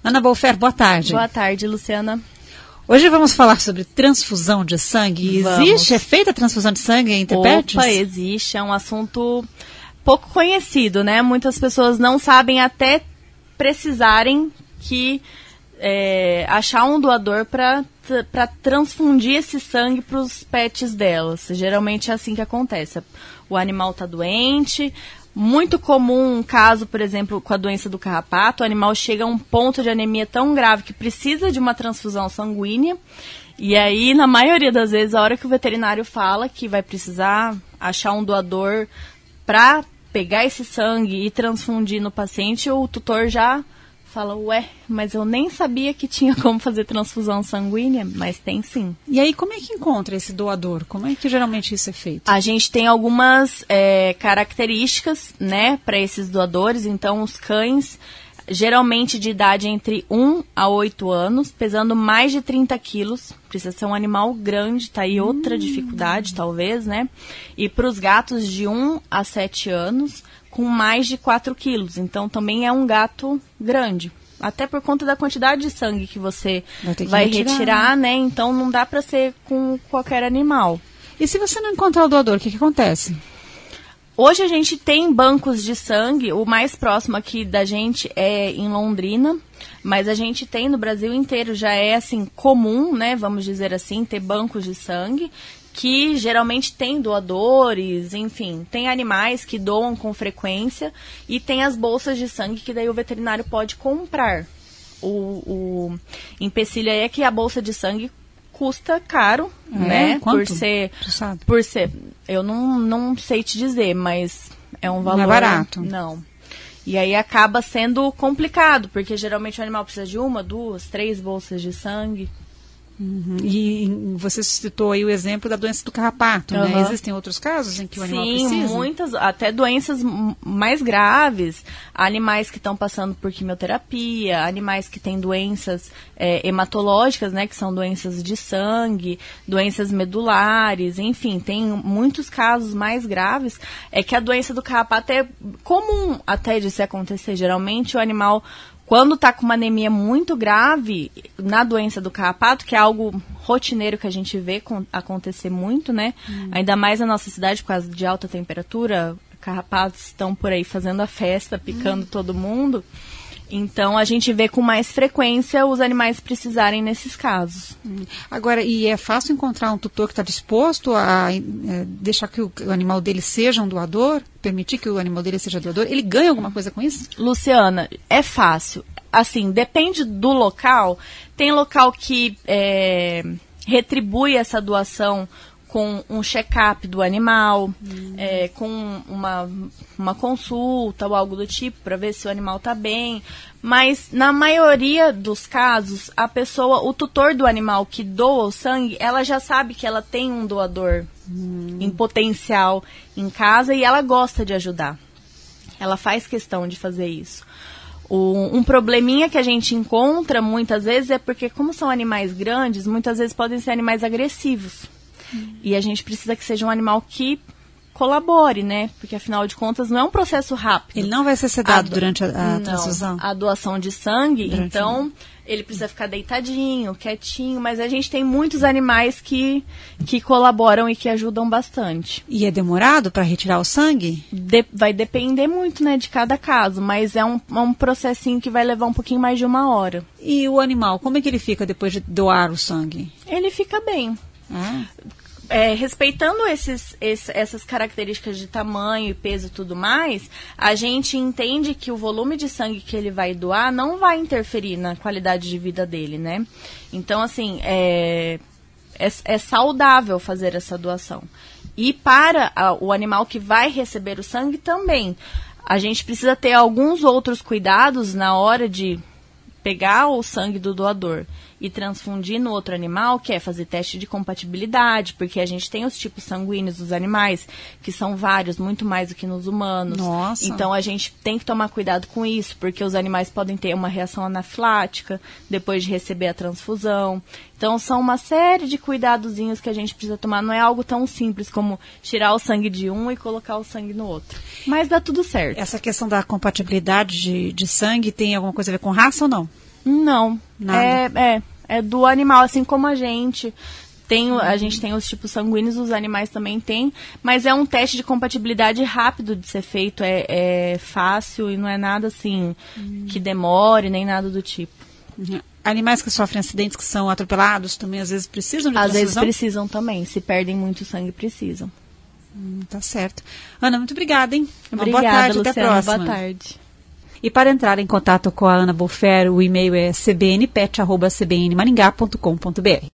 Ana Bolfer, boa tarde. Boa tarde, Luciana. Hoje vamos falar sobre transfusão de sangue. Existe? É feita a transfusão de sangue entre pets? Opa, existe. É um assunto pouco conhecido, né? Muitas pessoas não sabem até precisarem achar um doador para transfundir esse sangue para os pets delas. Geralmente é assim que acontece. O animal está doente. Muito comum um caso, por exemplo, com a doença do carrapato, o animal chega a um ponto de anemia tão grave que precisa de uma transfusão sanguínea. E aí, na maioria das vezes, a hora que o veterinário fala que vai precisar achar um doador para pegar esse sangue e transfundir no paciente, o tutor já fala, mas eu nem sabia que tinha como fazer transfusão sanguínea, mas tem sim. E aí, como é que encontra esse doador? Como é que geralmente isso é feito? A gente tem algumas características, né, para esses doadores. Então, os cães, geralmente de idade entre 1 a 8 anos, pesando mais de 30 quilos, precisa ser um animal grande, tá aí outra dificuldade, talvez, né? E para os gatos de 1 a 7 anos, com mais de 4 quilos. Então, também é um gato grande. Até por conta da quantidade de sangue que você vai retirar, né? Então, não dá para ser com qualquer animal. E se você não encontrar o doador, o que acontece? Hoje a gente tem bancos de sangue. O mais próximo aqui da gente é em Londrina. Mas a gente tem no Brasil inteiro. Já é, assim, comum, né? Vamos dizer assim, ter bancos de sangue, que geralmente tem doadores, enfim, tem animais que doam com frequência e tem as bolsas de sangue que daí o veterinário pode comprar. O empecilho aí é que a bolsa de sangue custa caro, né? Quanto? Por ser, eu não sei te dizer, mas é um valor. Não é barato. Não. E aí acaba sendo complicado, porque geralmente o animal precisa de 1, 2, 3 bolsas de sangue. Uhum. E você citou aí o exemplo da doença do carrapato, né? Existem outros casos em que o animal precisa? Sim, muitas, até doenças mais graves, animais que estão passando por quimioterapia, animais que têm doenças hematológicas, né, que são doenças de sangue, doenças medulares, enfim, tem muitos casos mais graves, que a doença do carrapato é comum até de se acontecer. Geralmente o animal, quando está com uma anemia muito grave, na doença do carrapato, que é algo rotineiro que a gente vê acontecer muito, né? Ainda mais na nossa cidade, por causa de alta temperatura, carrapatos estão por aí fazendo a festa, picando todo mundo. Então, a gente vê com mais frequência os animais precisarem nesses casos. Agora, e é fácil encontrar um tutor que está disposto a deixar que o animal dele seja um doador? Permitir que o animal dele seja doador? Ele ganha alguma coisa com isso? Luciana, é fácil. Assim, depende do local. Tem local que retribui essa doação com um check-up do animal, com uma consulta ou algo do tipo, para ver se o animal está bem. Mas, na maioria dos casos, o tutor do animal que doa o sangue, ela já sabe que ela tem um doador em potencial em casa e ela gosta de ajudar. Ela faz questão de fazer isso. Um probleminha que a gente encontra muitas vezes é porque, como são animais grandes, muitas vezes podem ser animais agressivos. E a gente precisa que seja um animal que colabore, né? Porque, afinal de contas, não é um processo rápido. Ele não vai ser sedado durante a transfusão? A doação de sangue, ele precisa ficar deitadinho, quietinho, mas a gente tem muitos animais que colaboram e que ajudam bastante. E é demorado para retirar o sangue? Vai depender muito, né, de cada caso, mas é um processinho que vai levar um pouquinho mais de 1 hora. E o animal, como é que ele fica depois de doar o sangue? Ele fica bem. Respeitando essas características de tamanho e peso e tudo mais, a gente entende que o volume de sangue que ele vai doar não vai interferir na qualidade de vida dele, né? Então, assim, é saudável fazer essa doação. E para o animal que vai receber o sangue também, a gente precisa ter alguns outros cuidados na hora de pegar o sangue do doador e transfundir no outro animal, que é fazer teste de compatibilidade, porque a gente tem os tipos sanguíneos dos animais, que são vários, muito mais do que nos humanos. Nossa. Então, a gente tem que tomar cuidado com isso, porque os animais podem ter uma reação anafilática depois de receber a transfusão. Então, são uma série de cuidadozinhos que a gente precisa tomar. Não é algo tão simples como tirar o sangue de um e colocar o sangue no outro. Mas dá tudo certo. Essa questão da compatibilidade de sangue tem alguma coisa a ver com raça ou não? Não. Nada. É do animal, assim como a gente. A gente tem os tipos sanguíneos, os animais também têm, mas é um teste de compatibilidade rápido de ser feito, é fácil e não é nada assim que demore, nem nada do tipo. Animais que sofrem acidentes, que são atropelados, também às vezes precisam de transfusão? Às vezes precisam também, se perdem muito sangue, precisam. Tá certo. Ana, muito obrigada, hein? Obrigada, boa tarde, Luciana, até a próxima. boa tarde. E para entrar em contato com a Ana Bofer, o e-mail é cbnpet@cbnmaringá.com.br.